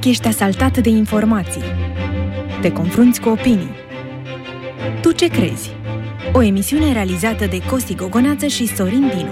ești asaltat de informații. Te confrunți cu opinii. Tu ce crezi? O emisiune realizată de Costi Gogoneață și Sorin Dinu.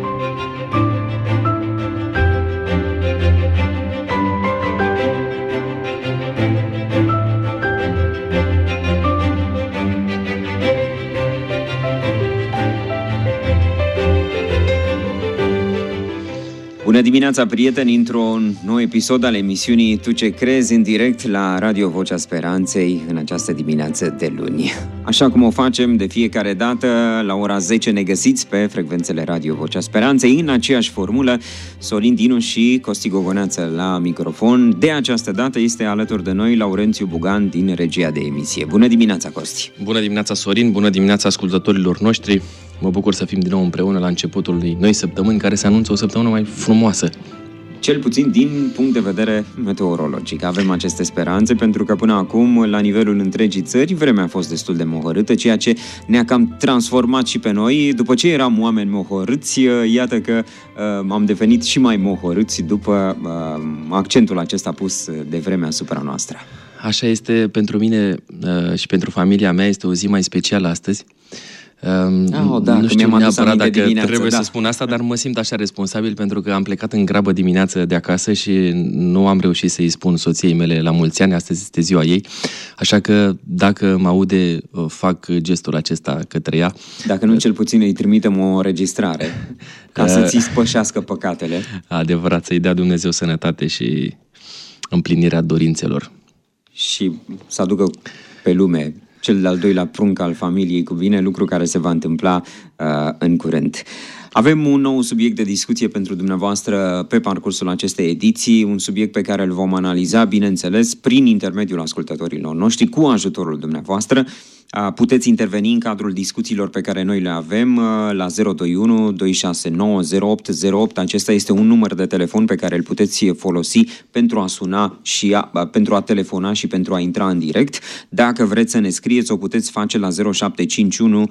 Bună dimineața, prieteni, într-un nou episod al emisiunii Tu ce crezi, în direct la Radio Vocea Speranței în această dimineață de luni. Așa cum o facem de fiecare dată, la ora 10 ne găsiți pe frecvențele Radio Vocea Speranței în aceeași formulă, Sorin Dinu și Costi Gogoneață la microfon. De această dată este alături de noi Laurențiu Bugan din regia de emisie. Bună dimineața, Costi! Bună dimineața, Sorin! Bună dimineața ascultătorilor noștri! Mă bucur să fim din nou împreună la începutul unei noi săptămâni, care se anunță o săptămână mai frumoasă. Cel puțin din punct de vedere meteorologic. Avem aceste speranțe, pentru că până acum, la nivelul întregii țări, vremea a fost destul de mohorâtă, ceea ce ne-a cam transformat și pe noi. După ce eram oameni mohorâți, iată că am devenit și mai mohorâți după accentul acesta pus de vremea asupra noastră. Așa este pentru mine și pentru familia mea, este o zi mai specială astăzi. Nu știu neapărat dacă trebuie să spun asta, dar mă simt așa responsabil pentru că am plecat în grabă dimineață de acasă și nu am reușit să-i spun soției mele la mulți ani. Astăzi este ziua ei, așa că dacă mă aude, fac gestul acesta către ea. Dacă nu, cel puțin îi trimitem o înregistrare ca să-ți spășească păcatele. Adevărat, să-i dea Dumnezeu sănătate și împlinirea dorințelor. Și să aducă pe lume cel de-al doilea prunc al familiei cu bine, lucru care se va întâmpla în curând. Avem un nou subiect de discuție pentru dumneavoastră pe parcursul acestei ediții, un subiect pe care îl vom analiza, bineînțeles, prin intermediul ascultătorilor noștri, cu ajutorul dumneavoastră. Puteți interveni în cadrul discuțiilor pe care noi le avem la 021 269 0808. Acesta este un număr de telefon pe care îl puteți folosi pentru a suna și pentru a telefona și pentru a intra în direct. Dacă vreți să ne scrieți, o puteți face la 0751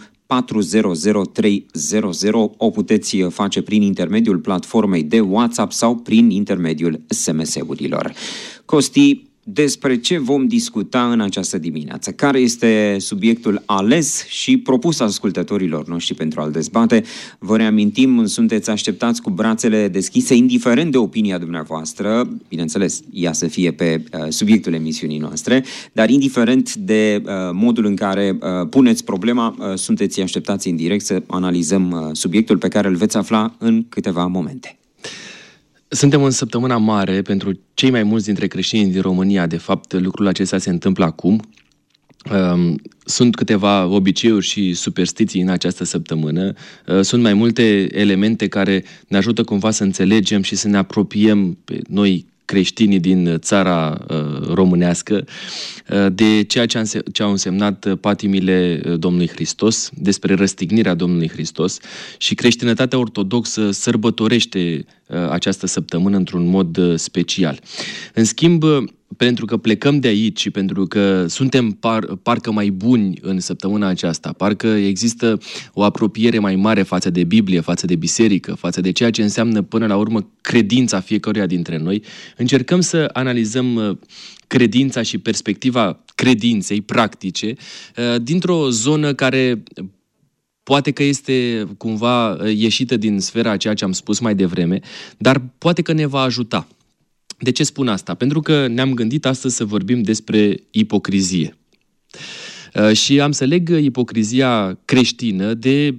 400300. O puteți face prin intermediul platformei de WhatsApp sau prin intermediul SMS-urilor. Costi, despre ce vom discuta în această dimineață? Care este subiectul ales și propus ascultătorilor noștri pentru a-l dezbate? Vă reamintim, sunteți așteptați cu brațele deschise, indiferent de opinia dumneavoastră, bineînțeles, ea să fie pe subiectul emisiunii noastre, dar indiferent de modul în care puneți problema, sunteți așteptați în direct să analizăm subiectul pe care îl veți afla în câteva momente. Suntem în săptămâna mare pentru cei mai mulți dintre creștinii din România. De fapt, lucrul acesta se întâmplă acum. Sunt câteva obiceiuri și superstiții în această săptămână. Sunt mai multe elemente care ne ajută cumva să înțelegem și să ne apropiem pe noi, creștinii din țara românească, de ceea ce au însemnat patimile Domnului Hristos, despre răstignirea Domnului Hristos, și creștinătatea ortodoxă sărbătorește această săptămână într-un mod special. În schimb, pentru că plecăm de aici și pentru că suntem parcă mai buni în săptămâna aceasta, parcă există o apropiere mai mare față de Biblie, față de biserică, față de ceea ce înseamnă până la urmă credința fiecăruia dintre noi, încercăm să analizăm credința și perspectiva credinței practice dintr-o zonă care poate că este cumva ieșită din sfera a ceea ce am spus mai devreme, dar poate că ne va ajuta. De ce spun asta? Pentru că ne-am gândit astăzi să vorbim despre ipocrizie. Și am să leg ipocrizia creștină de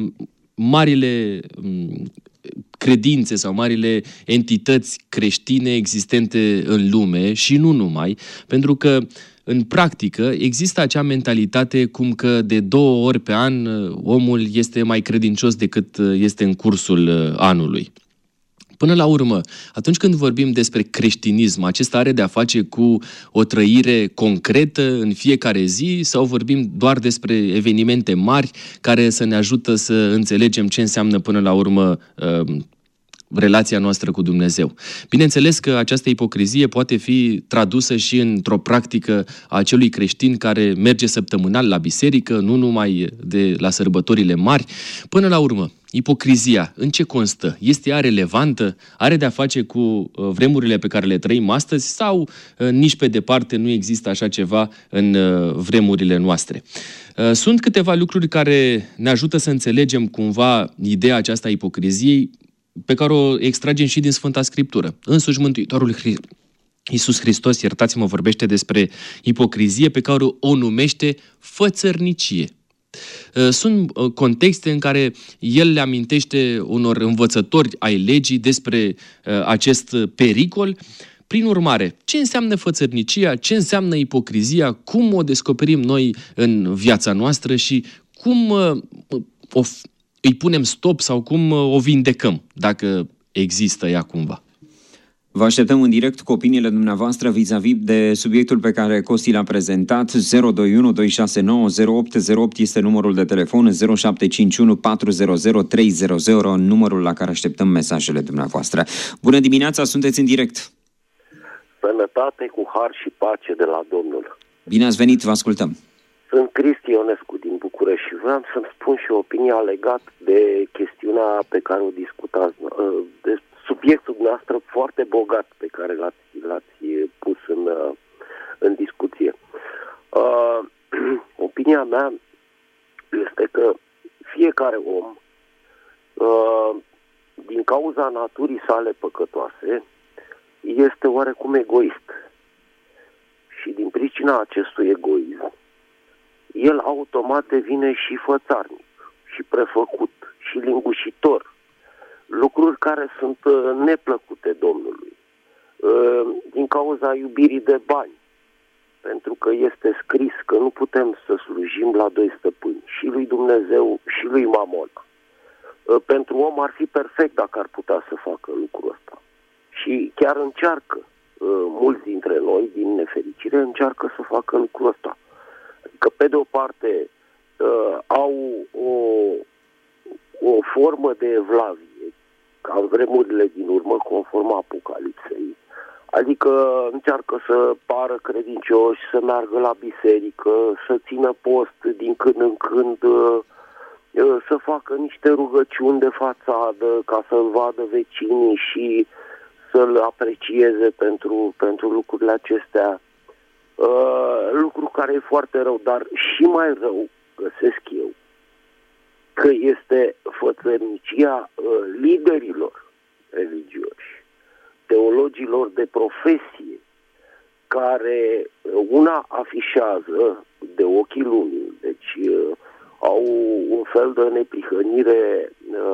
marile credințe sau marile entități creștine existente în lume și nu numai, pentru că în practică există acea mentalitate cum că de 2 ori pe an omul este mai credincios decât este în cursul anului. Până la urmă, atunci când vorbim despre creștinism, acesta are de a face cu o trăire concretă în fiecare zi sau vorbim doar despre evenimente mari care să ne ajută să înțelegem ce înseamnă până la urmă relația noastră cu Dumnezeu. Bineînțeles că această ipocrizie poate fi tradusă și într-o practică a acelui creștin care merge săptămânal la biserică, nu numai de la sărbătorile mari. Până la urmă, ipocrizia, în ce constă? Este ea relevantă? Are de-a face cu vremurile pe care le trăim astăzi sau nici pe departe nu există așa ceva în vremurile noastre? Sunt câteva lucruri care ne ajută să înțelegem cumva ideea aceasta a ipocriziei, pe care o extragem și din Sfânta Scriptură. Însuși Mântuitorul Iisus Hristos, iertați-mă, vorbește despre ipocrizie pe care o numește fățărnicie. Sunt contexte în care el le amintește unor învățători ai legii despre acest pericol. Prin urmare, ce înseamnă fățărnicia, ce înseamnă ipocrizia, cum o descoperim noi în viața noastră și cum îi punem stop sau cum o vindecăm, dacă există ea cumva. Vă așteptăm în direct cu opiniile dumneavoastră vis-a-vis de subiectul pe care Costi l-a prezentat. 021 269 0808 este numărul de telefon, 0751 400 300, numărul la care așteptăm mesajele dumneavoastră. Bună dimineața, sunteți în direct. Sănătate, cu har și pace de la Domnul. Bine ați venit, vă ascultăm. Sunt Cristi Ionescu din București și vreau să-mi spun și opinia legat de chestiunea pe care o discutați, de subiectul dumneavoastră foarte bogat pe care l-ați pus în discuție. Opinia mea este că fiecare om, din cauza naturii sale păcătoase, este oarecum egoist. Și din pricina acestui egoism, el automat devine și fățarnic, și prefăcut, și lingușitor. Lucruri care sunt neplăcute Domnului. Din cauza iubirii de bani. Pentru că este scris că nu putem să slujim la doi stăpâni, și lui Dumnezeu și lui Mamona. Pentru om ar fi perfect dacă ar putea să facă lucrul ăsta. Și chiar încearcă, mulți dintre noi, din nefericire, încearcă să facă lucrul ăsta. Adică, pe de o parte, au o formă de evlavie, ca în vremurile din urmă, conform Apocalipsei. Adică încearcă să pară credincioși, să meargă la biserică, să țină post din când în când, să facă niște rugăciuni de fațadă ca să-l vadă vecinii și să-l aprecieze pentru lucrurile acestea. Lucru care e foarte rău, dar și mai rău găsesc eu că este fățărnicia liderilor religioși, teologilor de profesie, care una afișează de ochii lumii, deci au un fel de neprihănire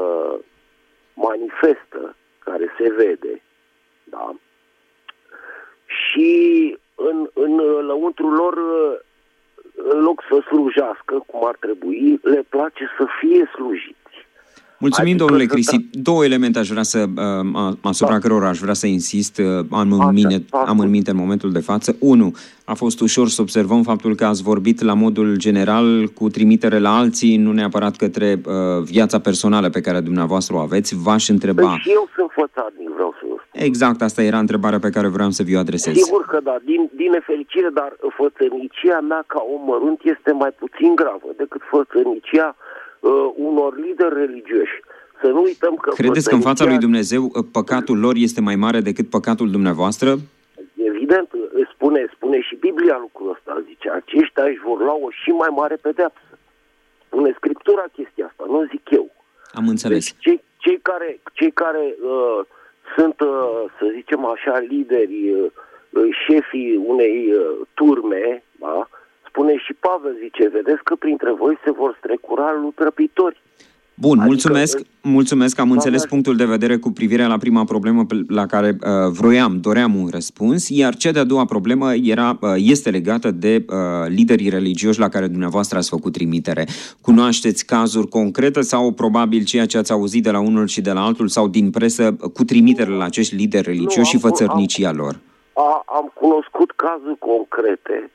manifestă care se vede, da? Și în lăuntrul lor, în loc să slujească cum ar trebui, le place să fie slujiți. Mulțumim, adică, domnule Cristi. Două elemente aș vrea asupra cărora aș vrea să insist, am în minte în momentul de față. Unu, a fost ușor să observăm faptul că ați vorbit la modul general cu trimitere la alții, nu neapărat către viața personală pe care dumneavoastră o aveți. V-aș întreba... Și eu sunt fățarnic, vreau să vă spun. Exact, asta era întrebarea pe care vreau să vi-o adresez. Sigur că da, din nefericire, dar fățărnicia mea ca om mărunt este mai puțin gravă decât fățărnicia unor lideri religioși. Să nu uităm că... Credeți că în fața lui Dumnezeu păcatul lor este mai mare decât păcatul dumneavoastră? Evident, spune și Biblia lucrul ăsta, zice, aceștia își vor lua o și mai mare pedeapsă. Spune Scriptura chestia asta, nu zic eu. Am înțeles. Deci, cei care sunt, să zicem așa, lideri, șefii unei turme, da? Spune și Pavel, zice, vedeți că printre voi se vor strecura lutrăpitori. Bun, mulțumesc, am înțeles punctul de vedere cu privire la prima problemă la care doream un răspuns, iar cea de-a doua problemă este legată de liderii religioși la care dumneavoastră ați făcut trimitere. Cunoașteți cazuri concrete sau probabil ceea ce ați auzit de la unul și de la altul sau din presă cu trimitere la acești lideri religioși și fățărnicia lor? Am cunoscut cazuri concrete.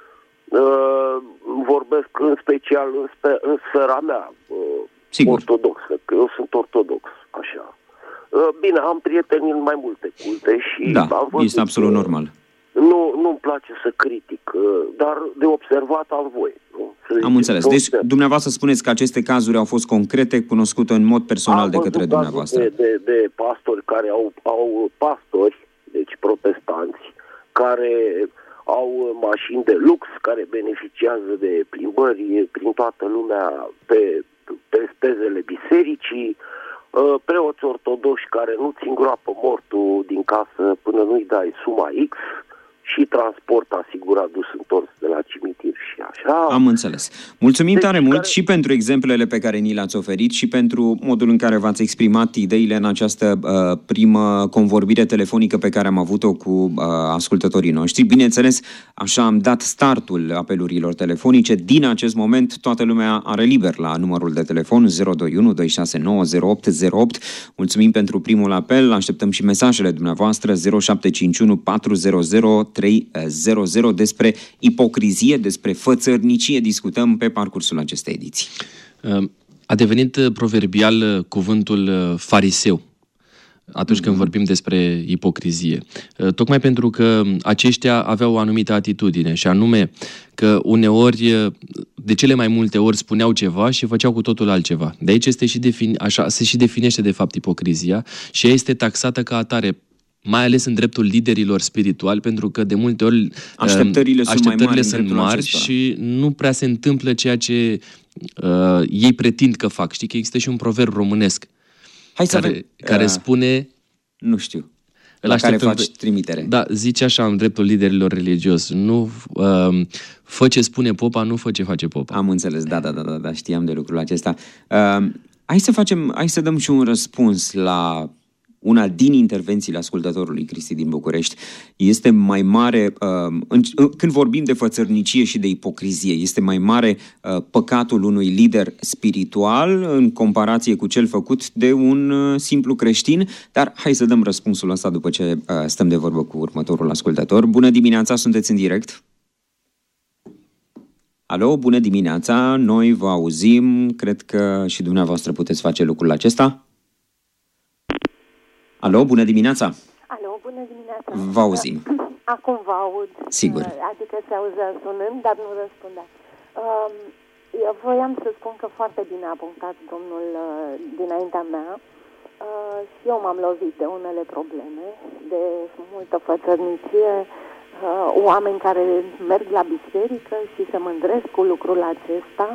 Vorbesc în special în sfera mea ortodoxă, că eu sunt ortodox, așa. Bine, am prieteni în mai multe culte și Da, am văzut este absolut normal. Nu-mi place să critic, dar de observat am voie. Am înțeles. Deci, dumneavoastră spuneți că aceste cazuri au fost concrete, cunoscute în mod personal de către dumneavoastră. De pastori care au pastori, deci protestanți, care au mașini de lux, care beneficiază de plimbări prin toată lumea pe spezele bisericii, preoți ortodoși care nu ți îngroapă mortul din casă până nu-i dai suma X, și transport asigurat dus întors de la cimitir și așa. Am înțeles. Mulțumim tare mult și pentru exemplele pe care ni le-ați oferit și pentru modul în care v-ați exprimat ideile în această primă convorbire telefonică pe care am avut-o cu ascultătorii noștri. Bineînțeles, așa am dat startul apelurilor telefonice. Din acest moment, toată lumea are liber la numărul de telefon 021 269 0808. Mulțumim pentru primul apel. Așteptăm și mesajele dumneavoastră 0751 400 300 despre ipocrizie, despre fățărnicie discutăm pe parcursul acestei ediții. A devenit proverbial cuvântul fariseu atunci când vorbim despre ipocrizie. Tocmai pentru că aceștia aveau o anumită atitudine și anume că uneori, de cele mai multe ori spuneau ceva și făceau cu totul altceva. De aici este așa se și definește de fapt ipocrizia și ea este taxată ca atare, mai ales în dreptul liderilor spirituali, pentru că de multe ori așteptările sunt mari și nu prea se întâmplă ceea ce ei pretind că fac. Știi că există și un proverb românesc care spune... Nu știu. La care faci trimitere. Da, zice așa în dreptul liderilor religioși. Nu fă ce spune popa, nu fă ce face popa. Am înțeles, da, știam de lucrul acesta. Hai să dăm și un răspuns la una din intervențiile ascultătorului Cristi din București. Este mai mare, când vorbim de fățărnicie și de ipocrizie, este mai mare păcatul unui lider spiritual în comparație cu cel făcut de un simplu creștin? Dar hai să dăm răspunsul ăsta după ce stăm de vorbă cu următorul ascultător. Bună dimineața, sunteți în direct. Alo, bună dimineața, noi vă auzim, cred că și dumneavoastră puteți face lucrul acesta. Alo, bună dimineața! Alo, bună dimineața! Vă auzim. Acum vă aud. Sigur. Adică se auzea sunând, dar nu răspundea. Eu voiam să spun că foarte bine a punctat domnul dinaintea mea. Și eu m-am lovit de unele probleme, de multă fățărnicie, oameni care merg la biserică și se mândresc cu lucrul acesta.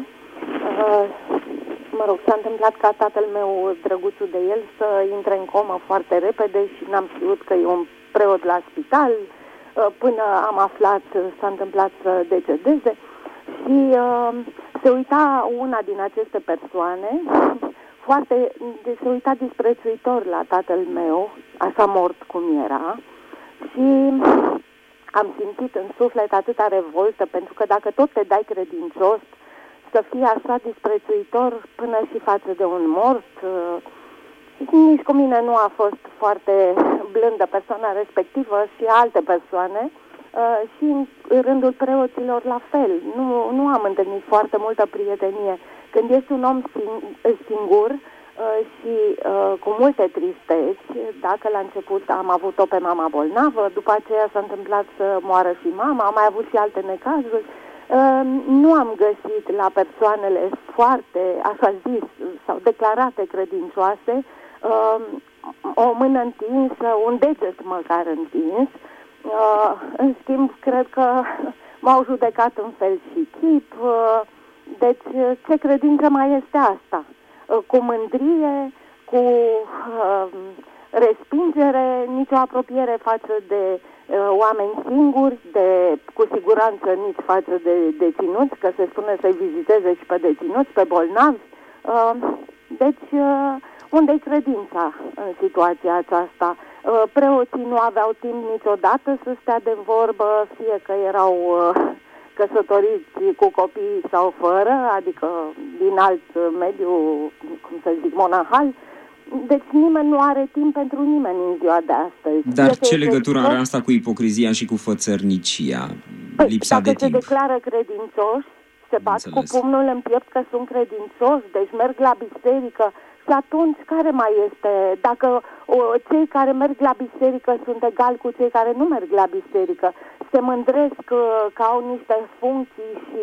Mă rog, s-a întâmplat ca tatăl meu, drăguțul de el, să intre în comă foarte repede și n-am știut că e un preot la spital. Până am aflat, s-a întâmplat să decedeze și se uita una din aceste persoane, se uita disprețuitor la tatăl meu, așa mort cum era, și am simțit în suflet atâta revoltă, pentru că dacă tot te dai credincios, să fie așa disprețuitor până și față de un mort. Nici cu mine nu a fost foarte blândă persoana respectivă și alte persoane și în rândul preoților la fel. Nu am întâlnit foarte multă prietenie. Când ești un om singur și cu multe tristeți, dacă la început am avut-o pe mama bolnavă, după aceea s-a întâmplat să moară și mama, am mai avut și alte necazuri, nu am găsit la persoanele foarte, așa zis, sau declarate credincioase, o mână întinsă, un deget măcar întins. În schimb, cred că m-au judecat în fel și chip. Deci, ce credință mai este asta? Cu mândrie, cu respingere, nicio apropiere față de oameni singuri, cu siguranță nici față de deținuți, că se spune să-i viziteze și pe deținuți, pe bolnavi. Deci, unde-i credința în situația aceasta? Preoții nu aveau timp niciodată să stea de vorbă, fie că erau căsătoriți cu copii sau fără, adică din alt mediu, cum să zic, monahal. Deci nimeni nu are timp pentru nimeni în ziua de astăzi. Dar ce legătură are asta cu ipocrizia și cu fățărnicia? Lipsa de timp. Dacă se declară credincioși, se bat cu pumnul în piept că sunt credincioși, deci merg la biserică, Și atunci, care mai este? Dacă cei care merg la biserică sunt egali cu cei care nu merg la biserică, se mândresc că au niște funcții și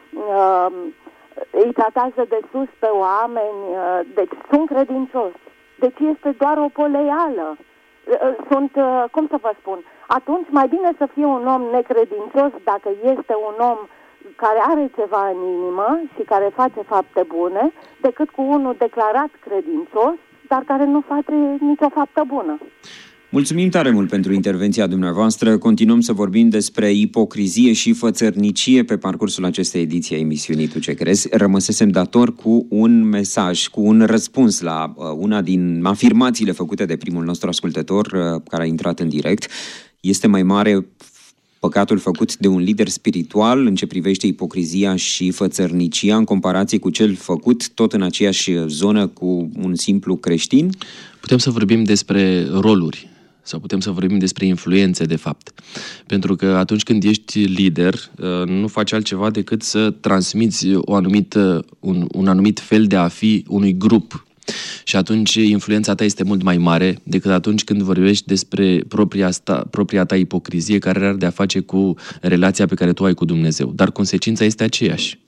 îi tratează de sus pe oameni, deci sunt credincioși. Deci este doar o poleială. Sunt, cum să vă spun, atunci mai bine să fie un om necredincios dacă este un om care are ceva în inimă și care face fapte bune, decât cu unul declarat credincios, dar care nu face nicio faptă bună. Mulțumim tare mult pentru intervenția dumneavoastră. Continuăm să vorbim despre ipocrizie și fățărnicie pe parcursul acestei ediții a emisiunii Tu ce crezi. Rămăsesem dator cu un mesaj, cu un răspuns la una din afirmațiile făcute de primul nostru ascultător care a intrat în direct. Este mai mare păcatul făcut de un lider spiritual în ce privește ipocrizia și fățărnicia în comparație cu cel făcut tot în aceeași zonă cu un simplu creștin? Putem să vorbim despre roluri sau putem să vorbim despre influențe, de fapt. Pentru că atunci când ești lider, nu faci altceva decât să transmiți un anumit fel de a fi unui grup. Și atunci influența ta este mult mai mare decât atunci când vorbești despre propria ta ipocrizie care are de-a face cu relația pe care tu ai cu Dumnezeu. Dar consecința este aceeași.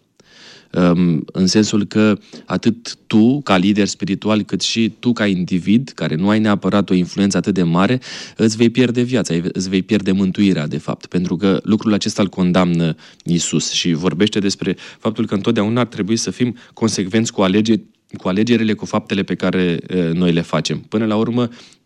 În sensul că atât tu, ca lider spiritual, cât și tu, ca individ, care nu ai neapărat o influență atât de mare, îți vei pierde viața, îți vei pierde mântuirea, de fapt. Pentru că lucrul acesta îl condamnă Iisus și vorbește despre faptul că întotdeauna ar trebui să fim consecvenți cu alegerile, cu faptele pe care noi le facem. Până la urmă,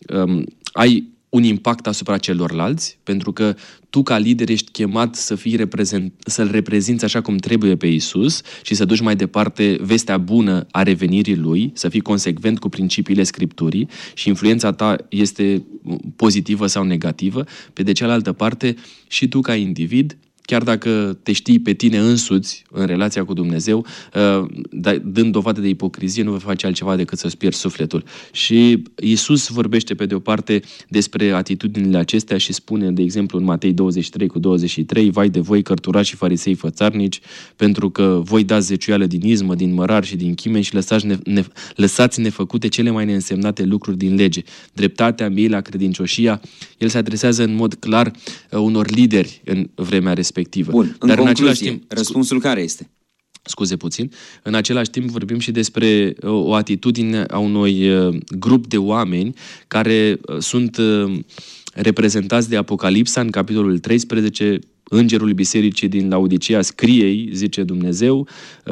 ai un impact asupra celorlalți, pentru că tu, ca lider, ești chemat să-L reprezinți așa cum trebuie pe Iisus și să duci mai departe vestea bună a revenirii Lui, să fii consecvent cu principiile Scripturii și influența ta este pozitivă sau negativă. Pe de cealaltă parte, și tu, ca individ, chiar dacă te știi pe tine însuți în relația cu Dumnezeu, dând dovadă de ipocrizie, nu vei face altceva decât să-ți pierzi sufletul. Și Iisus vorbește pe de o parte despre atitudinile acestea și spune, de exemplu, în Matei 23:23, vai de voi, cărturași și farisei fățarnici, pentru că voi dați zeciuială din izmă, din mărar și din chimeni și lăsați nefăcute cele mai neînsemnate lucruri din lege. Dreptatea, mila, credincioșia. El se adresează în mod clar unor lideri în vremea respectivă. Bun, în concluzie, răspunsul care este? Scuze puțin. În același timp vorbim și despre o atitudine a unui grup de oameni care sunt reprezentați de Apocalipsa în capitolul 13. Îngerul bisericii din Laodicea scrie-i, zice Dumnezeu,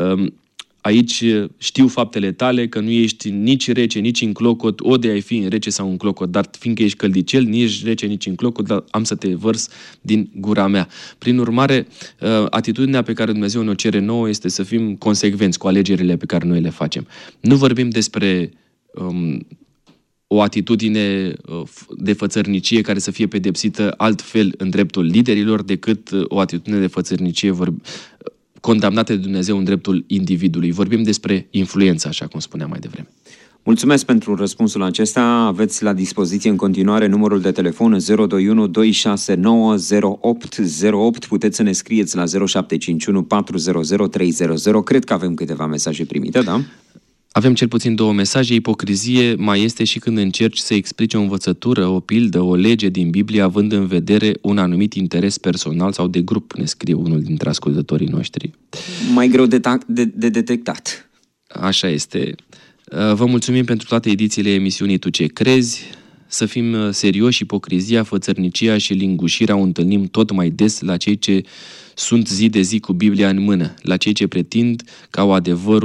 aici știu faptele tale, că nu ești nici rece, nici înclocot, ode ai fi în rece sau în clocot, dar fiindcă ești căldicel, nici rece, nici înclocot, dar am să te vărs din gura mea. Prin urmare, atitudinea pe care Dumnezeu ne-o cere nouă este să fim consecvenți cu alegerile pe care noi le facem. Nu vorbim despre o atitudine de fățărnicie care să fie pedepsită altfel în dreptul liderilor decât o atitudine de fățărnicie condamnate de Dumnezeu în dreptul individului. Vorbim despre influență, așa cum spuneam mai devreme. Mulțumesc pentru răspunsul acesta. Aveți la dispoziție în continuare numărul de telefon 021 269 0808. Puteți să ne scrieți la 0751 400 300. Cred că avem câteva mesaje primite, da? Avem cel puțin 2 mesaje. Ipocrizie mai este și când încerci să explici o învățătură, o pildă, o lege din Biblie, având în vedere un anumit interes personal sau de grup, ne scrie unul dintre ascultătorii noștri. Mai greu de detectat. Așa este. Vă mulțumim pentru toate edițiile emisiunii Tu ce crezi. Să fim serioși, ipocrizia, fățărnicia și lingușirea o întâlnim tot mai des la cei ce sunt zi de zi cu Biblia în mână, la cei ce pretind că au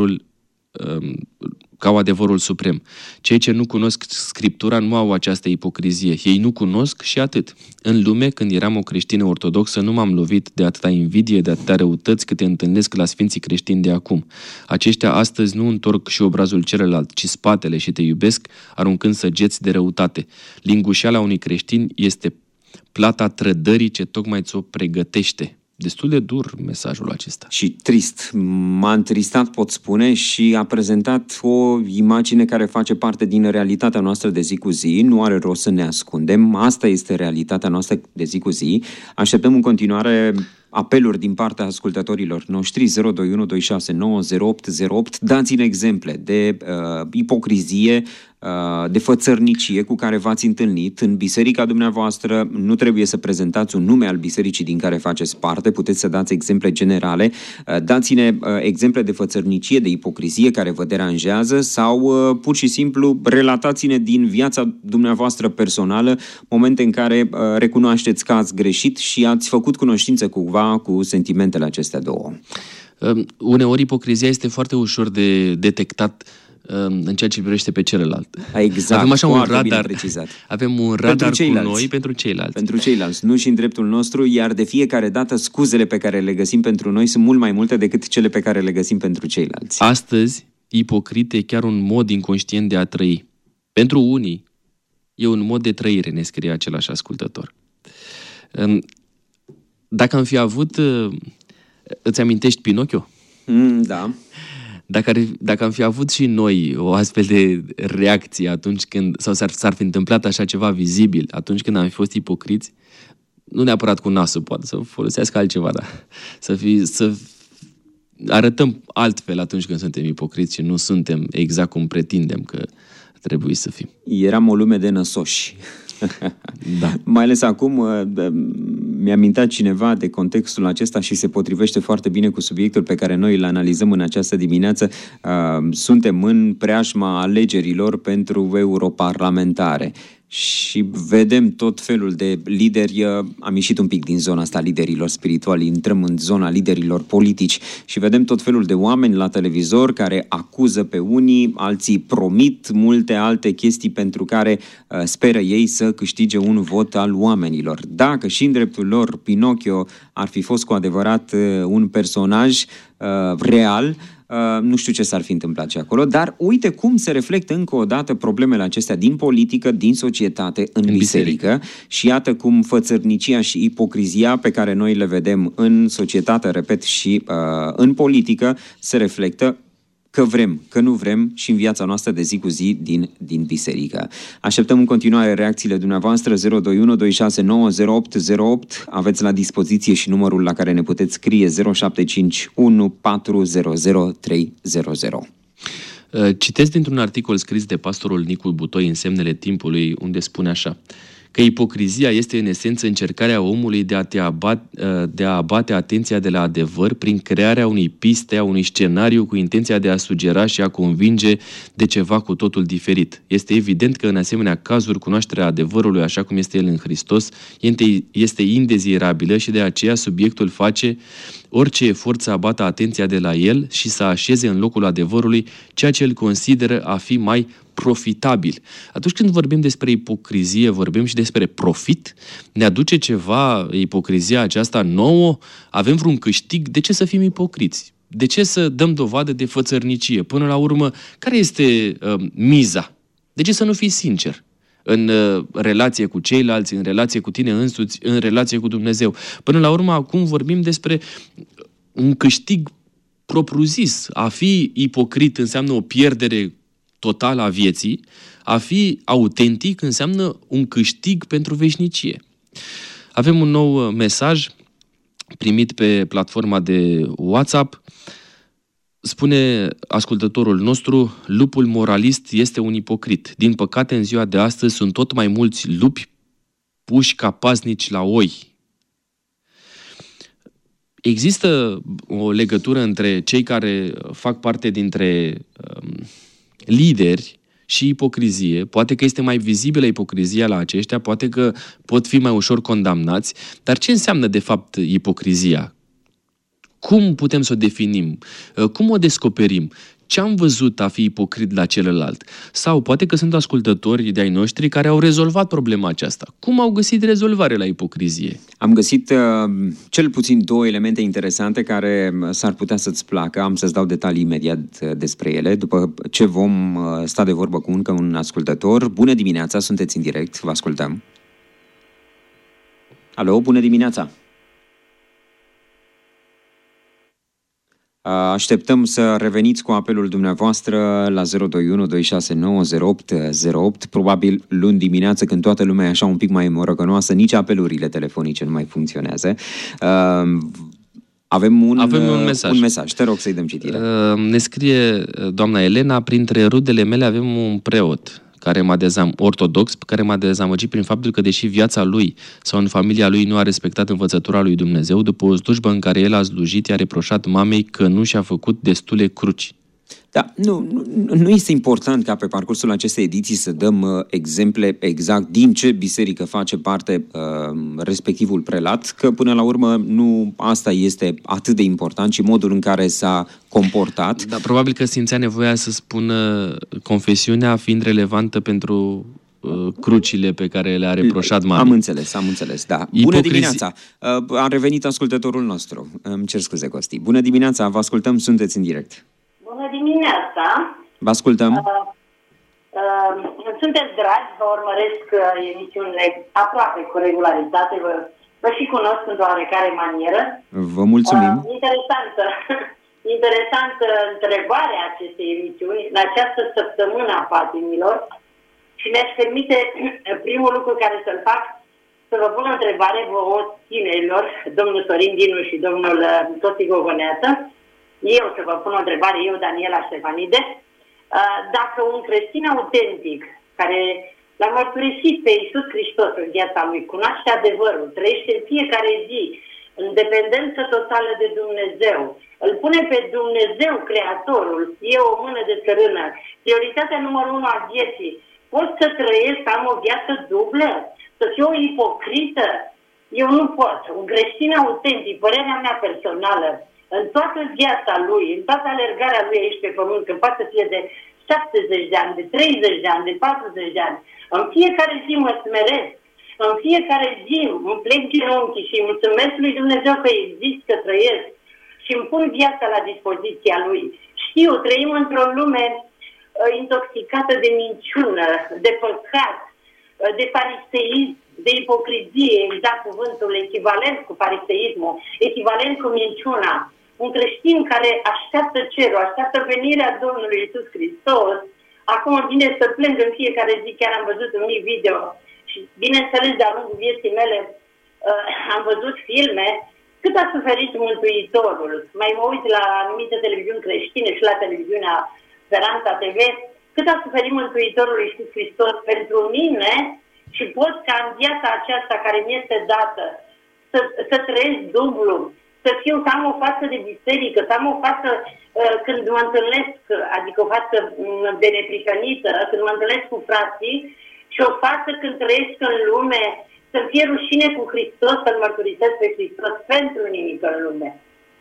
adevărul suprem. Cei ce nu cunosc Scriptura nu au această ipocrizie. Ei nu cunosc și atât. În lume, când eram o creștină ortodoxă, nu m-am lovit de atâta invidie, de atâta răutăți câte întâlnesc la sfinții creștini de acum. Aceștia astăzi nu întorc și obrazul celălalt, ci spatele și te iubesc, aruncând săgeți de răutate. Lingușeala unui creștin este plata trădării ce tocmai ți-o pregătește. Destul de dur mesajul acesta. Și trist. M-a întristat, pot spune, și a prezentat o imagine care face parte din realitatea noastră de zi cu zi. Nu are rost să ne ascundem. Asta este realitatea noastră de zi cu zi. Așteptăm în continuare apeluri din partea ascultătorilor noștri, 02126900808. Dați-ne exemple de ipocrizie, de fățărnicie cu care v-ați întâlnit în biserica dumneavoastră. Nu trebuie să prezentați un nume al bisericii din care faceți parte, puteți să dați exemple generale. Dați-ne exemple de fățărnicie, de ipocrizie care vă deranjează sau pur și simplu relatați-ne din viața dumneavoastră personală momente în care recunoașteți că ați greșit și ați făcut cunoștință cumva cu sentimentele acestea două. Uneori ipocrizia este foarte ușor de detectat în ceea ce privește pe celălalt. Exact, avem așa un radar, avem un radar cu noi pentru ceilalți. Pentru ceilalți, nu și în dreptul nostru, iar de fiecare dată scuzele pe care le găsim pentru noi sunt mult mai multe decât cele pe care le găsim pentru ceilalți. Astăzi, ipocrit e chiar un mod inconștient de a trăi. Pentru unii, e un mod de trăire, ne scrie același ascultător. Dacă am fi avut... Îți amintești Pinocchio? Da. Dacă am fi avut și noi o astfel de reacție atunci când, sau s-ar fi întâmplat așa ceva vizibil atunci când am fi fost ipocriți, nu neapărat cu nasul, poate să folosească altceva, dar să arătăm altfel atunci când suntem ipocriți și nu suntem exact cum pretindem că trebuie să fim. Eram o lume de năsoși. Da. Mai ales acum mi-a amintat cineva de contextul acesta și se potrivește foarte bine cu subiectul pe care noi îl analizăm în această dimineață. Suntem în preajma alegerilor pentru europarlamentare și vedem tot felul de lideri. Am ieșit un pic din zona asta liderilor spirituali, intrăm în zona liderilor politici și vedem tot felul de oameni la televizor care acuză pe unii, alții promit multe alte chestii pentru care speră ei să câștige un vot al oamenilor. Dacă și în dreptul lor Pinocchio ar fi fost cu adevărat un personaj real, nu știu ce s-ar fi întâmplat și acolo, dar uite cum se reflectă încă o dată problemele acestea din politică, din societate, în biserică. Și iată cum fățărnicia și ipocrizia pe care noi le vedem în societate, repet, și în politică, se reflectă că vrem, că nu vrem și în viața noastră de zi cu zi din biserică. Așteptăm în continuare reacțiile dumneavoastră. 021 269 0808. Aveți la dispoziție și numărul la care ne puteți scrie 0751 400 300. Citesc dintr-un articol scris de pastorul Nicu Butoi în Semnele Timpului, unde spune așa: că ipocrizia este în esență încercarea omului de a abate atenția de la adevăr prin crearea unei piste, a unui scenariu cu intenția de a sugera și a convinge de ceva cu totul diferit. Este evident că în asemenea cazuri cunoașterea adevărului așa cum este el în Hristos este indezirabilă și de aceea subiectul face orice efort să abată atenția de la el și să așeze în locul adevărului ceea ce el consideră a fi mai profitabil. Atunci când vorbim despre ipocrizie, vorbim și despre profit? Ne aduce ceva ipocrizia aceasta nouă? Avem vreun câștig? De ce să fim ipocriți? De ce să dăm dovadă de fățărnicie? Până la urmă, care este miza? De ce să nu fii sincer în relație cu ceilalți, în relație cu tine însuți, în relație cu Dumnezeu? Până la urmă, acum vorbim despre un câștig propriu-zis. A fi ipocrit înseamnă o pierdere totală a vieții, a fi autentic înseamnă un câștig pentru veșnicie. Avem un nou mesaj primit pe platforma de WhatsApp. Spune ascultătorul nostru: lupul moralist este un ipocrit. Din păcate, în ziua de astăzi sunt tot mai mulți lupi puși ca paznici la oi. Există o legătură între cei care fac parte dintre lideri și ipocrizie. Poate că este mai vizibilă ipocrizia la aceștia, poate că pot fi mai ușor condamnați, dar ce înseamnă de fapt ipocrizia? Cum putem să o definim? Cum o descoperim? Ce am văzut a fi ipocrit la celălalt? Sau poate că sunt ascultători de-ai noștri care au rezolvat problema aceasta. Cum au găsit rezolvare la ipocrizie? Am găsit cel puțin două elemente interesante care s-ar putea să-ți placă. Am să-ți dau detalii imediat despre ele, după ce vom sta de vorbă cu încă un ascultător. Bună dimineața, sunteți în direct, vă ascultăm. Alo, bună dimineața! Așteptăm să reveniți cu apelul dumneavoastră la 021 269 0808. Probabil luni dimineață, când toată lumea e așa un pic mai morocănoasă, nici apelurile telefonice nu mai funcționează. Avem un mesaj. Un mesaj. Te rog să-i dăm citire. Ne scrie doamna Elena: printre rudele mele avem un preot ortodox, care m-a dezamăgit prin faptul că, deși viața lui sau în familia lui nu a respectat învățătura lui Dumnezeu, după o slujbă în care el a slujit, i-a reproșat mamei că nu și-a făcut destule cruci. Da, nu este important ca pe parcursul acestei ediții să dăm exemple exact din ce biserică face parte respectivul prelat, că până la urmă nu asta este atât de important, ci modul în care s-a comportat. Da, probabil că simțea nevoia să spună confesiunea fiind relevantă pentru crucile pe care le-a reproșat mamei. Am înțeles, da. Bună dimineața! A revenit ascultătorul nostru. Îmi cer scuze, Costi. Bună dimineața, vă ascultăm, sunteți în direct. Bună dimineața! Vă ascultăm! Sunteți dragi, vă urmăresc emisiunile aproape cu regularitate, vă și cunosc într-o oarecare manieră. Vă mulțumim! Interesantă întrebarea acestei emisiuni în această săptămână a patimilor și mi-aș permite primul lucru care să-l fac, să vă pun o întrebare vouă tinerilor, domnul Sorin Dinu și domnul Costi Gogoneață. Eu să vă pun o întrebare, eu, Daniela Ștefanide, dacă un creștin autentic, care l-a mărturisit pe Iisus Hristos în viața lui, cunoaște adevărul, trăiește în fiecare zi în dependență totală de Dumnezeu, îl pune pe Dumnezeu, Creatorul, e o mână de țărână, prioritatea numărul 1 a vieții, pot să trăiesc, să am o viață dublă, să fiu o ipocrită? Eu nu pot. Un creștin autentic, părerea mea personală, în toată viața lui, în toată alergarea lui aici pe pământ, când poate să fie de 70 de ani, de 30 de ani, de 40 de ani, în fiecare zi mă smeresc, în fiecare zi îmi plec genunchii și îi mulțumesc lui Dumnezeu că exist, că trăiesc și îmi pun viața la dispoziția lui. Știu, trăim într-o lume intoxicată de minciună, de păcat, de fariseism, de ipocrizie, exact cuvântul, echivalent cu fariseismul, echivalent cu minciuna. Un creștin care așteaptă cerul, așteaptă venirea Domnului Iisus Hristos, acum vine să plâng în fiecare zi, chiar am văzut un mic video și, bineînțeles, de-a lungul vieții mele am văzut filme, cât a suferit Mântuitorul. Mai mă uit la anumite televiziuni creștine și la televiziunea Speranța TV, cât a suferit Mântuitorul Iisus Hristos pentru mine și pot ca în viața aceasta care mi este dată să trăiesc dublu, să am o față de biserică, să am o față când mă întâlnesc, adică o față de neprihănită, când mă întâlnesc cu frații și o față când trăiesc în lume, să-mi fie rușine cu Hristos, să-L mărturisesc pe Hristos pentru nimic în lume.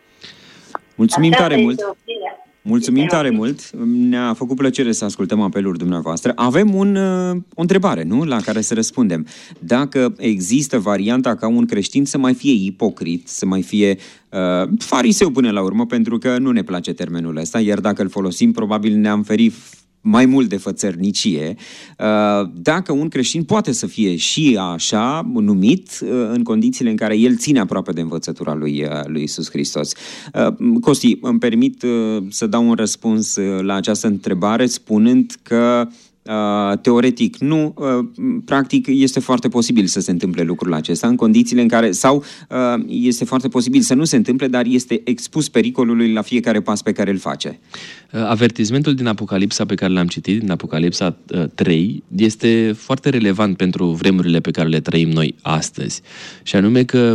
Mulțumim tare mult! Mulțumim tare mult! Ne-a făcut plăcere să ascultăm apelul dumneavoastră. Avem o întrebare, nu? La care să răspundem. Dacă există varianta ca un creștin să mai fie ipocrit, să mai fie fariseu până la urmă, pentru că nu ne place termenul ăsta, iar dacă îl folosim, probabil ne-am ferit mai mult de fățărnicie, dacă un creștin poate să fie și așa numit în condițiile în care el ține aproape de învățătura lui Iisus Hristos. Costi, îmi permit să dau un răspuns la această întrebare spunând că teoretic nu, practic este foarte posibil să se întâmple lucrul acesta în condițiile în care, sau este foarte posibil să nu se întâmple, dar este expus pericolului la fiecare pas pe care îl face. Avertismentul din Apocalipsa pe care l-am citit, din Apocalipsa 3, este foarte relevant pentru vremurile pe care le trăim noi astăzi. Și anume că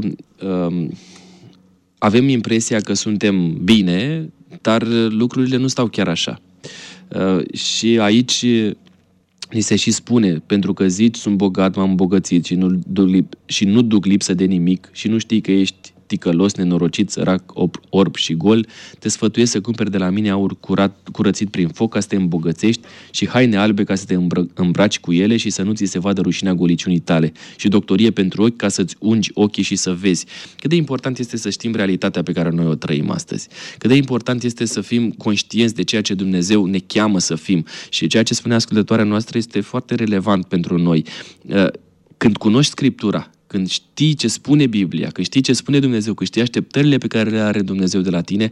avem impresia că suntem bine, dar lucrurile nu stau chiar așa. Și aici ni se și spune, pentru că zici, sunt bogat, m-am îmbogățit și nu duc lipsă de nimic și nu știi că ești ticălos, nenorocit, sărac, orb și gol, te sfătuiesc să cumperi de la mine aur curățit prin foc ca să te îmbogățești și haine albe ca să te îmbraci cu ele și să nu ți se vadă rușinea goliciunii tale și doctorie pentru ochi ca să-ți ungi ochii și să vezi. Cât de important este să știm realitatea pe care noi o trăim astăzi. Cât de important este să fim conștienți de ceea ce Dumnezeu ne cheamă să fim. Și ceea ce spunea ascultătoarea noastră este foarte relevant pentru noi. Când cunoști Scriptura, când știi ce spune Biblia, când știi ce spune Dumnezeu, când știi așteptările pe care le are Dumnezeu de la tine,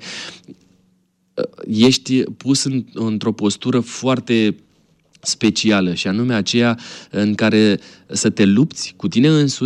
ești pus într-o postură foarte specială și anume aceea în care să te lupți cu tine însuți,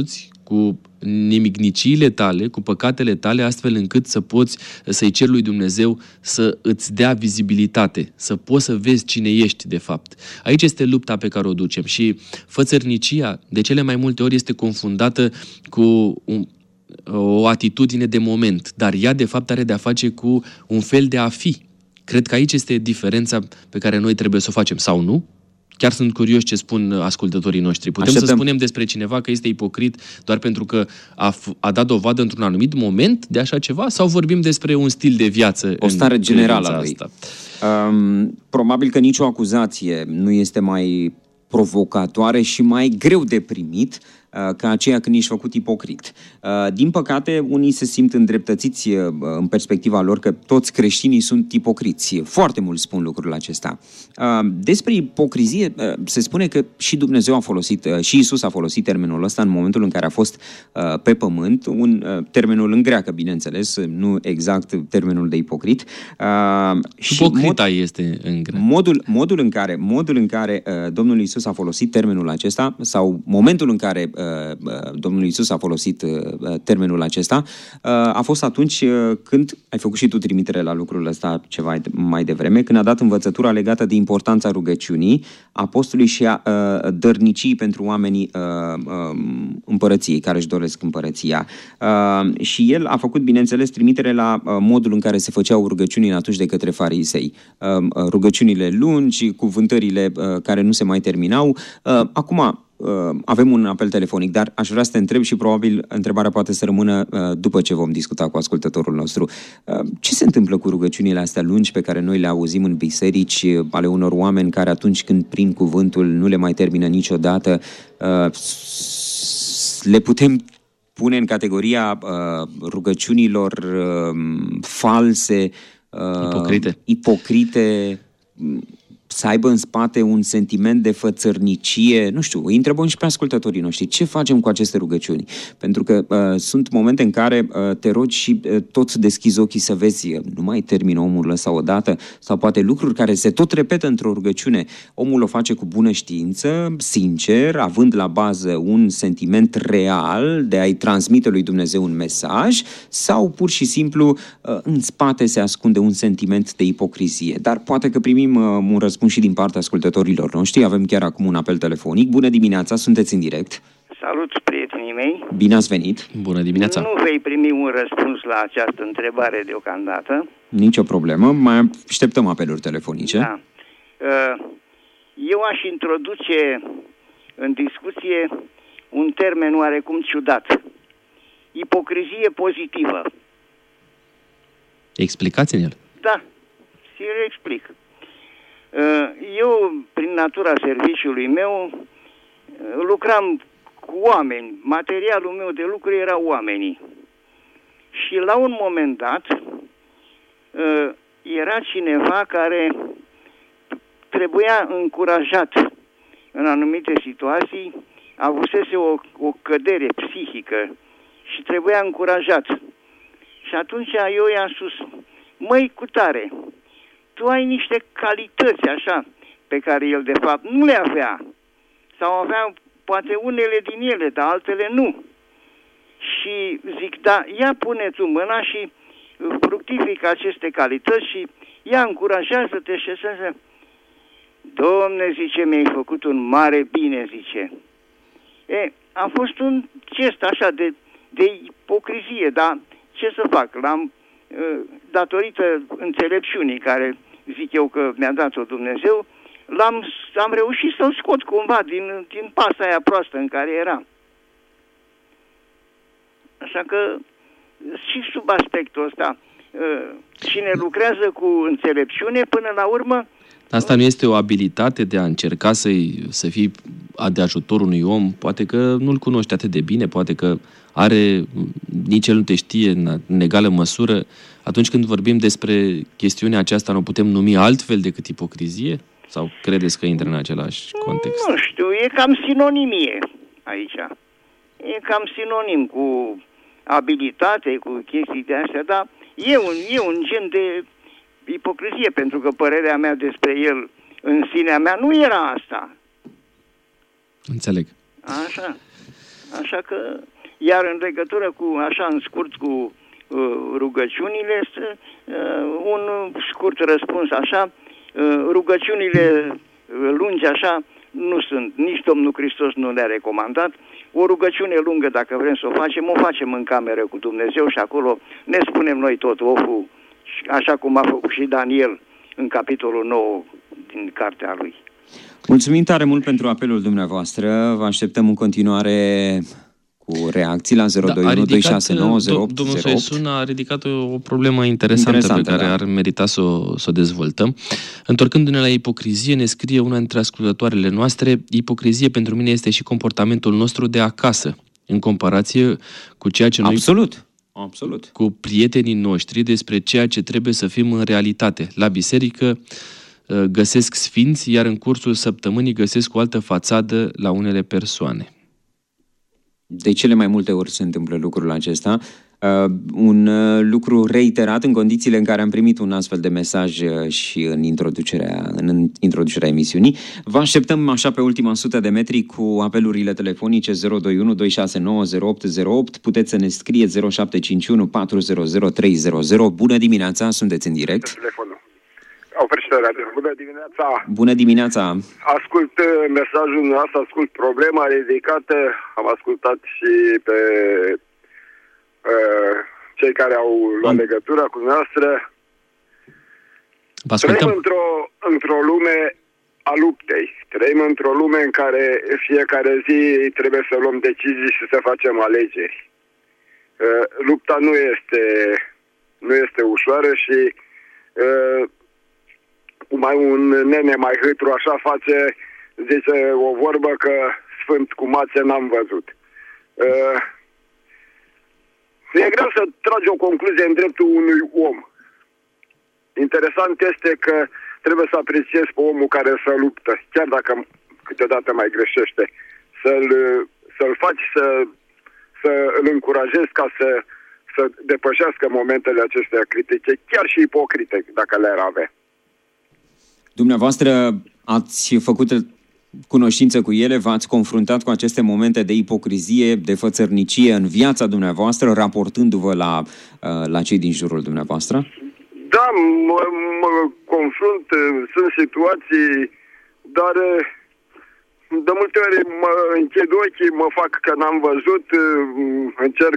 cu nimigniciile tale, cu păcatele tale, astfel încât să poți să-i ceri lui Dumnezeu să îți dea vizibilitate, să poți să vezi cine ești de fapt. Aici este lupta pe care o ducem și fățărnicia de cele mai multe ori este confundată cu o atitudine de moment, dar ea de fapt are de-a face cu un fel de a fi. Cred că aici este diferența pe care noi trebuie să o facem, sau nu? Chiar sunt curios ce spun ascultătorii noștri. Putem să spunem despre cineva că este ipocrit doar pentru că a dat dovadă într-un anumit moment de așa ceva? Sau vorbim despre un stil de viață? O stare generală a lui. Probabil că nicio acuzație nu este mai provocatoare și mai greu de primit ca aceea când ești făcut ipocrit. Din păcate, unii se simt îndreptățiți în perspectiva lor că toți creștinii sunt ipocriți. Foarte mulți spun lucrul acesta. Despre ipocrizie se spune că și Dumnezeu a folosit, și Iisus a folosit termenul ăsta în momentul în care a fost pe pământ, termenul în greacă, bineînțeles, nu exact termenul de ipocrit. Ipocrita este în greacă. Modul în care Domnul Iisus a folosit termenul acesta, sau momentul în care Domnul Iisus a folosit termenul acesta, a fost atunci când, ai făcut și tu trimitere la lucrul ăsta ceva mai devreme, când a dat învățătura legată de importanța rugăciunii, apostolii și a dărnicii pentru oamenii împărăției, care își doresc împărăția. Și el a făcut, bineînțeles, trimitere la modul în care se făceau rugăciunile atunci de către farisei. Rugăciunile lungi, cuvântările care nu se mai terminau. Acum, avem un apel telefonic, dar aș vrea să te întreb și probabil întrebarea poate să rămână după ce vom discuta cu ascultătorul nostru. Ce se întâmplă cu rugăciunile astea lungi pe care noi le auzim în biserici ale unor oameni care atunci când prind cuvântul nu le mai termină niciodată? Le putem pune în categoria rugăciunilor false, ipocrite, să aibă în spate un sentiment de fățărnicie? Nu știu, îi întrebăm și pe ascultătorii noștri. Ce facem cu aceste rugăciuni? Pentru că sunt momente în care te rogi și tot deschizi ochii să vezi, nu mai termină omul ăsta odată, sau poate lucruri care se tot repetă într-o rugăciune. Omul o face cu bună știință, sincer, având la bază un sentiment real de a-i transmite lui Dumnezeu un mesaj, sau pur și simplu în spate se ascunde un sentiment de ipocrizie. Dar poate că primim un răspuns și din partea ascultătorilor noștri. Avem chiar acum un apel telefonic. Bună dimineața, sunteți în direct. Salut, prietenii mei. Bine ați venit. Bună dimineața. Nu vei primi un răspuns la această întrebare deocamdată. Nicio problemă. Mai așteptăm apeluri telefonice. Da. Eu aș introduce în discuție un termen oarecum ciudat. Ipocrizie pozitivă. Explicați-ne el. Da, să-l explic. Eu, prin natura serviciului meu, lucram cu oameni. Materialul meu de lucru erau oamenii. Și la un moment dat era cineva care trebuia încurajat în anumite situații, avusese o cădere psihică și trebuia încurajat. Și atunci eu i-am spus: măi, cutare, tu ai niște calități așa pe care el de fapt nu le avea. Sau avea poate unele din ele, dar altele nu. Și zic, da, ia pune tu mâna și fructifică aceste calități și ia încurajează-te și să... Domne, zice, mi-ai făcut un mare bine, zice. A fost un gest așa de ipocrizie, dar ce să fac? L-am, datorită înțelepciunii care zic eu că mi-a dat-o Dumnezeu, am reușit să-l scot cumva din pasa aia proastă în care era. Așa că și sub aspectul ăsta, cine lucrează cu înțelepciune, până la urmă... Asta nu este o abilitate de a încerca să fii de ajutor unui om? Poate că nu-l cunoști atât de bine, poate că nici el nu te știe în egală măsură. Atunci când vorbim despre chestiunea aceasta, nu putem numi altfel decât ipocrizie? Sau credeți că intră în același context? Nu știu, e cam sinonimie aici. E cam sinonim cu abilitate, cu chestii de astea, dar e un gen de ipocrizie, pentru că părerea mea despre el în sinea mea nu era asta. Înțeleg. Așa că Iar în legătură cu, așa în scurt, cu rugăciunile, un scurt răspuns așa, rugăciunile lungi așa nu sunt, nici Domnul Hristos nu le-a recomandat. O rugăciune lungă, dacă vrem să o facem în cameră cu Dumnezeu și acolo ne spunem noi tot oful, așa cum a făcut și Daniel în capitolul 9 din cartea lui. Mulțumim tare mult pentru apelul dumneavoastră. Vă așteptăm în continuare cu reacții la 021 269 0808. Domnul Soisun a ridicat o problemă interesantă pe care ar merita să o dezvoltăm. Întorcându-ne la ipocrizie, ne scrie una dintre ascultătoarele noastre: ipocrizie pentru mine este și comportamentul nostru de acasă, în comparație cu ceea ce noi... Absolut. Cu prietenii noștri despre ceea ce trebuie să fim în realitate. La biserică găsesc sfinți, iar în cursul săptămânii găsesc o altă fațadă la unele persoane. De cele mai multe ori se întâmplă lucrul acesta. Un lucru reiterat în condițiile în care am primit un astfel de mesaj și în introducerea emisiunii. Vă așteptăm așa pe ultima 100 de metri cu apelurile telefonice 021 269 0808. Puteți să ne scrieți 0751 400 300. Bună dimineața, sunteți în direct. Bună dimineața! Bună dimineața! Ascult mesajul nostru, ascult problema ridicată, am ascultat și pe cei care au luat legătura cu noastră. Trăim într-o lume a luptei. Trăim într-o lume în care fiecare zi trebuie să luăm decizii și să facem alegeri. Lupta nu este ușoară și un nene mai hâtru așa face, zice o vorbă că sfânt cu mațe n-am văzut. E greu să tragi o concluzie în dreptul unui om. Interesant este că trebuie să apreciezi pe omul care să luptă, chiar dacă câteodată mai greșește. Să-l faci să îl încurajezi ca să depășească momentele acestea critice, chiar și ipocrite, dacă le-ar avea. Dumneavoastră ați făcut cunoștință cu ele, v-ați confruntat cu aceste momente de ipocrizie, de fățărnicie în viața dumneavoastră, raportându-vă la cei din jurul dumneavoastră? Da, mă confrunt, sunt situații, dar de multe ori mă închid ochii, mă fac că n-am văzut, încerc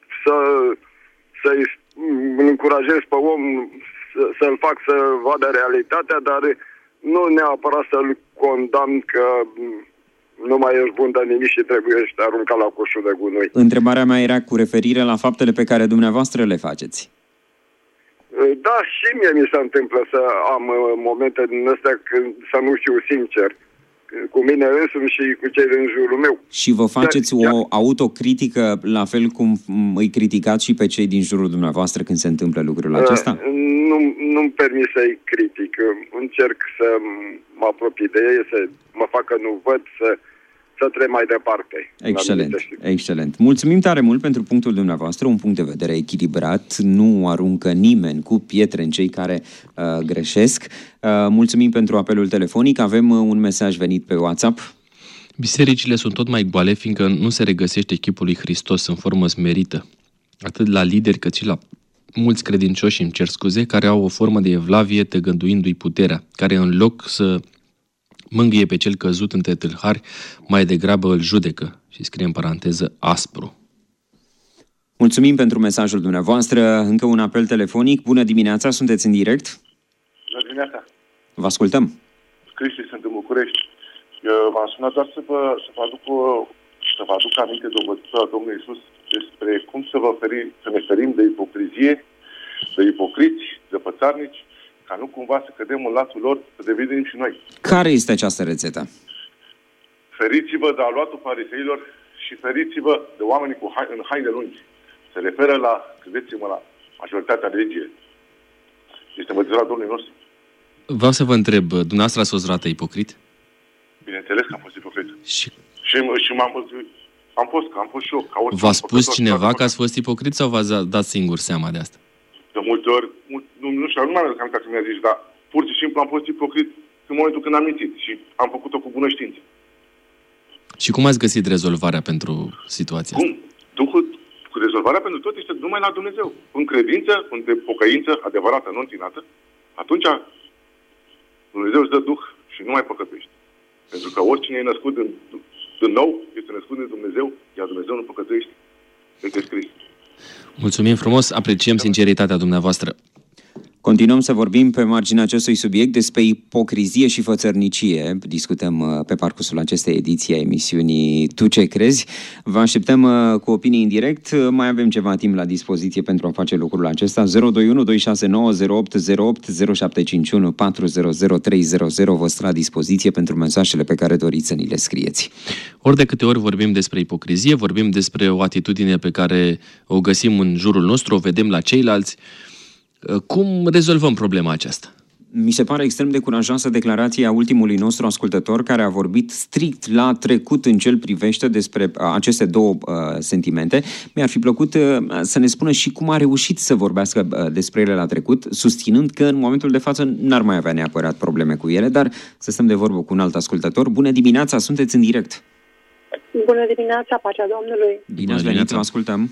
să-i încurajez pe om, să-l fac să vadă realitatea, dar nu neapărat să-l condamn că nu mai ești bun de nimic și trebuie să te arunca la coșul de gunoi. Întrebarea mea era cu referire la faptele pe care dumneavoastră le faceți. Da, și mie mi se întâmplă să am momente din astea când să nu fiu sincer cu mine însumi și cu cei din jurul meu. Și vă faceți o autocritică la fel cum îi criticați și pe cei din jurul dumneavoastră când se întâmplă lucrul acesta? Nu-mi permis să-i critic. Încerc să mă apropii de ei, să mă fac că nu văd, să trec mai departe. Excelent. Mulțumim tare mult pentru punctul dumneavoastră, un punct de vedere echilibrat, nu aruncă nimeni cu pietre în cei care greșesc. Mulțumim pentru apelul telefonic, avem un mesaj venit pe WhatsApp. Bisericile sunt tot mai goale, fiindcă nu se regăsește chipul lui Hristos în formă smerită, atât la lideri cât și la mulți credincioși, îmi cer scuze, care au o formă de evlavie tăgăduindu-i puterea, care în loc să mângâie pe cel căzut între tâlhari, mai degrabă îl judecă, și scrie în paranteză aspru. Mulțumim pentru mesajul dumneavoastră. Încă un apel telefonic. Bună dimineața, sunteți în direct. Bună dimineața. Vă ascultăm. Cristi, sunt în București. V-am sunat doar să vă aduc aminte de o bătătură a Domnului Iisus despre cum să ne ferim de ipocrizie, de ipocriți, de pățarnici, ca nu cumva să cădem în lațul lor, să devenim și noi. Care este această rețetă? Feriți-vă de aluatul fariseilor și feriți-vă de oamenii în haine lungi. Se referă la, credeți-mă, la majoritatea religiei. Este bătătura Domnului nostru. Vreau să vă întreb, dumneavoastră ați fost vreodată ipocrit? Bineînțeles că am fost ipocrit. Și am fost și eu. V-a spus cineva că ați fost ipocrit sau v-ați dat singur seama de asta? De multe ori, nu știu, nu mi-am adus aminte că mi-a zis, dar pur și simplu am fost ipocrit în momentul când am mințit și am făcut-o cu bună știință. Și cum ați găsit rezolvarea pentru situația asta? Salvarea pentru toți este numai la Dumnezeu. În credință, în pocăință adevărată, nu întinată, atunci Dumnezeu îți dă Duh și nu mai păcătuiești. Pentru că oricine e născut din nou, este născut din Dumnezeu, iar Dumnezeu nu păcătuiește. Este scris. Mulțumim frumos, apreciem sinceritatea dumneavoastră. Continuăm să vorbim pe marginea acestui subiect despre ipocrizie și fățărnicie. Discutăm pe parcursul acestei ediții a emisiunii Tu ce crezi? Vă așteptăm cu opinii în direct. Mai avem ceva timp la dispoziție pentru a face lucrul acesta. 021 269 0808 0751 400 300 vă stă la dispoziție pentru mesajele pe care doriți să ni le scrieți. Ori de câte ori vorbim despre ipocrizie, vorbim despre o atitudine pe care o găsim în jurul nostru, o vedem la ceilalți. Cum rezolvăm problema aceasta? Mi se pare extrem de curajoasă declarația ultimului nostru ascultător care a vorbit strict la trecut în ce-l privește despre aceste două sentimente. Mi-ar fi plăcut să ne spună și cum a reușit să vorbească despre ele la trecut, susținând că în momentul de față n-ar mai avea neapărat probleme cu ele, dar să stăm de vorbă cu un alt ascultător. Bună dimineața, sunteți în direct. Bună dimineața, pacea Domnului. Bine ați venit, vă ascultăm.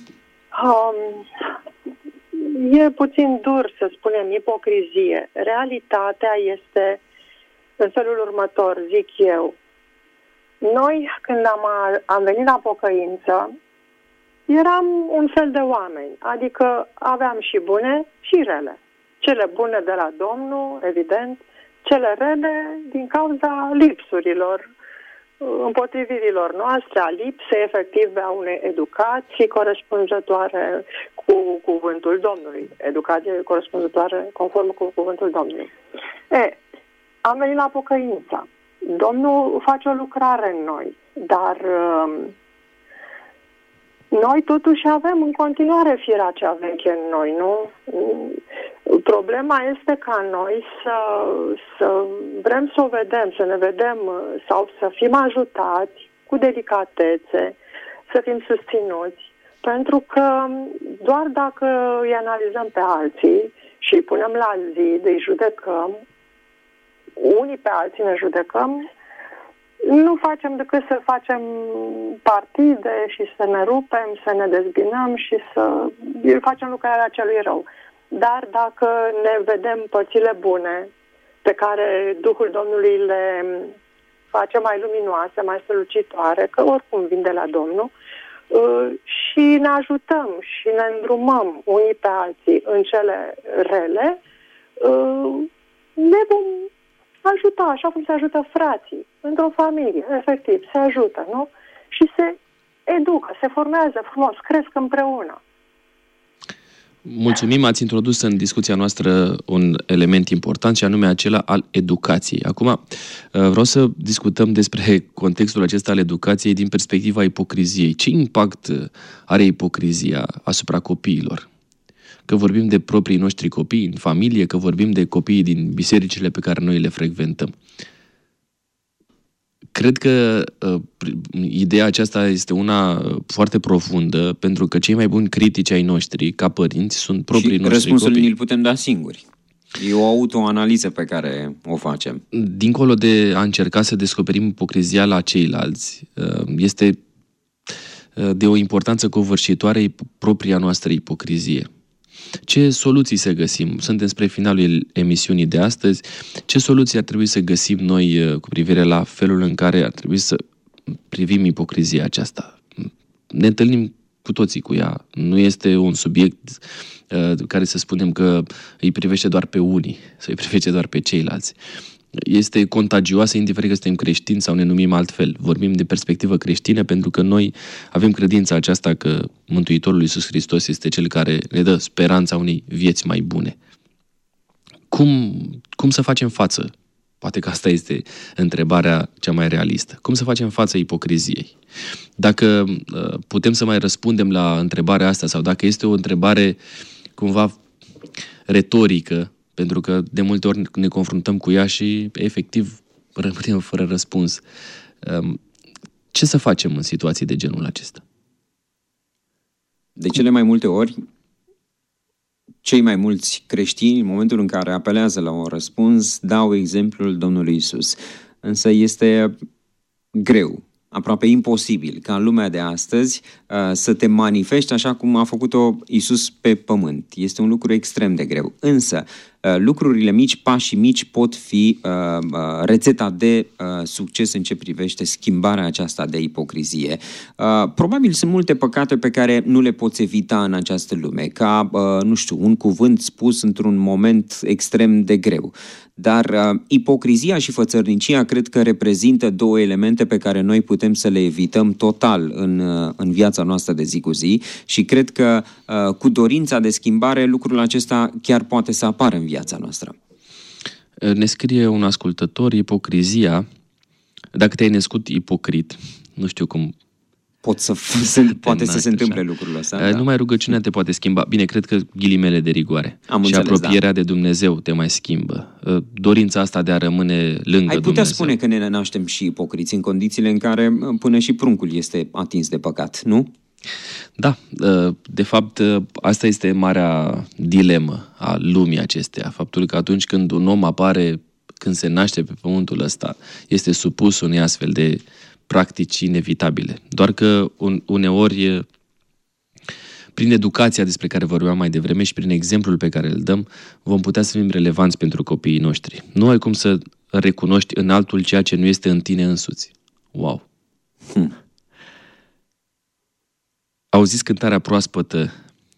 E puțin dur să spunem ipocrizie. Realitatea este în felul următor, zic eu. Noi, când am venit la pocăință, eram un fel de oameni, adică aveam și bune și rele. Cele bune de la Domnul, evident, cele rele din cauza lipsurilor, împotrivirilor noastre, a lipsei efective a unei educații corespunzătoare cu cuvântul Domnului. Educație corespunzătoare conform cu cuvântul Domnului. Am venit la pocăință. Domnul face o lucrare în noi, dar noi totuși avem în continuare firea cea veche în noi, nu? Problema este ca noi să vrem să o vedem, să ne vedem sau să fim ajutați cu delicatețe, să fim susținuți, pentru că doar dacă îi analizăm pe alții și îi punem la zi, îi judecăm, unii pe alții ne judecăm, nu facem decât să facem partide și să ne rupem, să ne dezbinăm și să facem lucrarea celui rău. Dar dacă ne vedem părțile bune pe care Duhul Domnului le face mai luminoase, mai strălucitoare, că oricum vin de la Domnul, și ne ajutăm și ne îndrumăm unii pe alții în cele rele, ne vom ajuta, așa cum se ajută frații într-o familie, efectiv, se ajută, nu? Și se educă, se formează frumos, cresc împreună. Mulțumim, ați introdus în discuția noastră un element important și anume acela al educației. Acum vreau să discutăm despre contextul acesta al educației din perspectiva ipocriziei. Ce impact are ipocrizia asupra copiilor? Că vorbim de proprii noștri copii în familie, că vorbim de copiii din bisericile pe care noi le frecventăm. Cred că ideea aceasta este una foarte profundă, pentru că cei mai buni critici ai noștri, ca părinți, sunt proprii noștri copii. Și răspunsul ni-l putem da singuri. E o autoanaliză pe care o facem. Dincolo de a încerca să descoperim ipocrizia la ceilalți, este de o importanță covârșitoare propria noastră ipocrizie. Ce soluții să găsim? Suntem spre finalul emisiunii de astăzi. Ce soluții ar trebui să găsim noi cu privire la felul în care ar trebui să privim ipocrizia aceasta? Ne întâlnim cu toții cu ea. Nu este un subiect care să spunem că îi privește doar pe unii, sau îi privește doar pe ceilalți. Este contagioasă, indiferent că suntem creștini sau ne numim altfel. Vorbim de perspectivă creștină pentru că noi avem credința aceasta că Mântuitorul Iisus Hristos este Cel care ne dă speranța unei vieți mai bune. Cum să facem față? Poate că asta este întrebarea cea mai realistă. Cum să facem față ipocriziei? Dacă putem să mai răspundem la întrebarea asta sau dacă este o întrebare cumva retorică, pentru că de multe ori ne confruntăm cu ea și efectiv rămânem fără răspuns. Ce să facem în situații de genul acesta? De cele mai multe ori, cei mai mulți creștini, în momentul în care apelează la un răspuns, dau exemplul Domnului Iisus. Însă este greu aproape imposibil ca în lumea de astăzi să te manifesti așa cum a făcut-o Iisus pe pământ. Este un lucru extrem de greu. Însă, lucrurile mici, pașii mici pot fi rețeta de succes în ce privește schimbarea aceasta de ipocrizie. Probabil sunt multe păcate pe care nu le poți evita în această lume, ca, nu știu, un cuvânt spus într-un moment extrem de greu. Dar ipocrizia și fățărnicia cred că reprezintă două elemente pe care noi putem să le evităm total în viața noastră de zi cu zi și cred că cu dorința de schimbare lucrul acesta chiar poate să apară în viața noastră. Ne scrie un ascultător, ipocrizia, dacă te-ai născut ipocrit, nu știu cum poate să se întâmple lucrul ăsta. Numai rugăciunea te poate schimba. Bine, cred că ghilimele de rigoare. Și apropierea de Dumnezeu te mai schimbă. Dorința asta de a rămâne lângă Dumnezeu. Ai putea spune că ne naștem și ipocriți în condițiile în care până și pruncul este atins de păcat, nu? Da, de fapt asta este marea dilemă a lumii acesteia. Faptul că atunci când un om apare, când se naște pe pământul ăsta, este supus unei astfel de practici inevitabile. Doar că uneori, prin educația despre care vorbeam mai devreme și prin exemplul pe care îl dăm, vom putea să fim relevanți pentru copiii noștri. Nu ai cum să recunoști în altul ceea ce nu este în tine însuți. Wow! Auziți cântarea proaspătă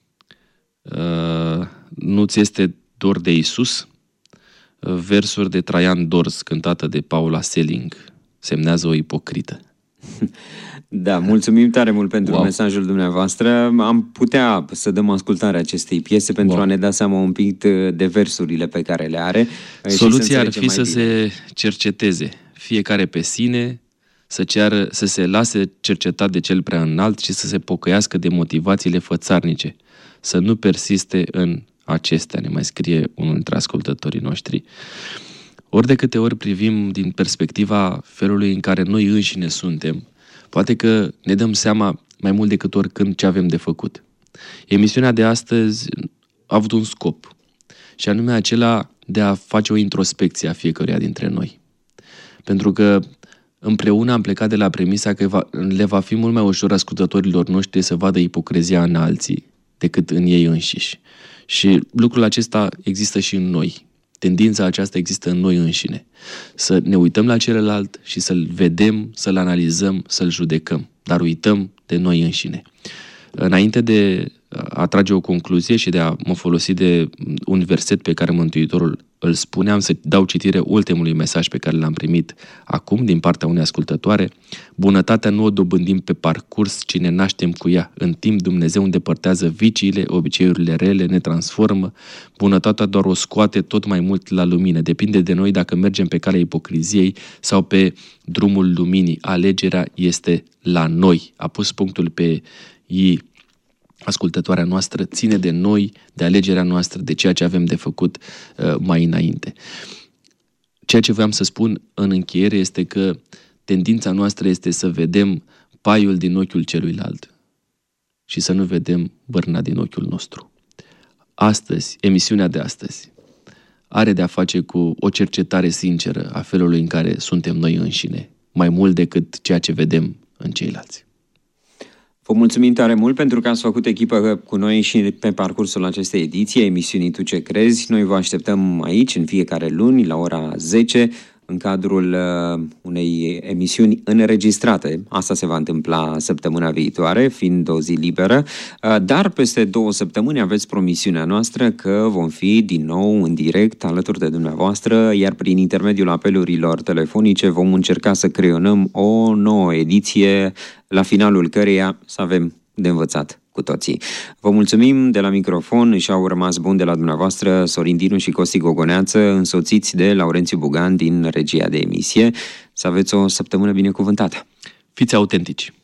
Nu-ți este dor de Iisus? Versuri de Traian Dors, cântată de Paula Selling. Semnează o ipocrită. Da, mulțumim tare mult pentru mesajul dumneavoastră. Am putea să dăm ascultarea acestei piese pentru a ne da seama un pic de versurile pe care le are. Soluția ar fi să se cerceteze fiecare pe sine, să se lase cercetat de cel prea înalt și să se pocăiască de motivațiile fățarnice. Să nu persiste în acestea, ne mai scrie unul dintre ascultătorii noștri. Ori de câte ori privim din perspectiva felului în care noi înșine suntem, poate că ne dăm seama mai mult decât oricând ce avem de făcut. Emisiunea de astăzi a avut un scop, și anume acela de a face o introspecție a fiecăruia dintre noi. Pentru că împreună am plecat de la premisa că le va fi mult mai ușor ascultătorilor noștri să vadă ipocrizia în alții decât în ei înșiși. Și lucrul acesta există și în noi. Tendința aceasta există în noi înșine. Să ne uităm la celălalt și să-l vedem, să-l analizăm, să-l judecăm. Dar uităm de noi înșine. Înainte de a trage o concluzie și de a mă folosi de un verset pe care Mântuitorul îl spune, am să dau citire ultimului mesaj pe care l-am primit acum din partea unei ascultătoare. Bunătatea nu o dobândim pe parcurs, ci ne naștem cu ea. În timp Dumnezeu îndepărtează viciile, obiceiurile rele, ne transformă. Bunătatea doar o scoate tot mai mult la lumină. Depinde de noi dacă mergem pe calea ipocriziei sau pe drumul luminii. Alegerea este la noi. A pus punctul pe ei. Ascultătoarea noastră, ține de noi, de alegerea noastră, de ceea ce avem de făcut mai înainte. Ceea ce vreau să spun în încheiere este că tendința noastră este să vedem paiul din ochiul celuilalt și să nu vedem bârna din ochiul nostru. Astăzi, emisiunea de astăzi, are de a face cu o cercetare sinceră a felului în care suntem noi înșine, mai mult decât ceea ce vedem în ceilalți. Vă mulțumim tare mult pentru că ați făcut echipă cu noi și pe parcursul acestei ediții, emisiunii Tu ce crezi. Noi vă așteptăm aici în fiecare luni la ora 10 în cadrul unei emisiuni înregistrate. Asta se va întâmpla săptămâna viitoare, fiind o zi liberă, dar peste 2 săptămâni aveți promisiunea noastră că vom fi din nou în direct alături de dumneavoastră, iar prin intermediul apelurilor telefonice vom încerca să creionăm o nouă ediție, la finalul căreia să avem de învățat cu toții. Vă mulțumim. De la microfon își au rămas buni de la dumneavoastră Sorin Dinu și Costi Gogoneață, însoțiți de Laurențiu Bugan din regia de emisie. Să aveți o săptămână binecuvântată. Fiți autentici!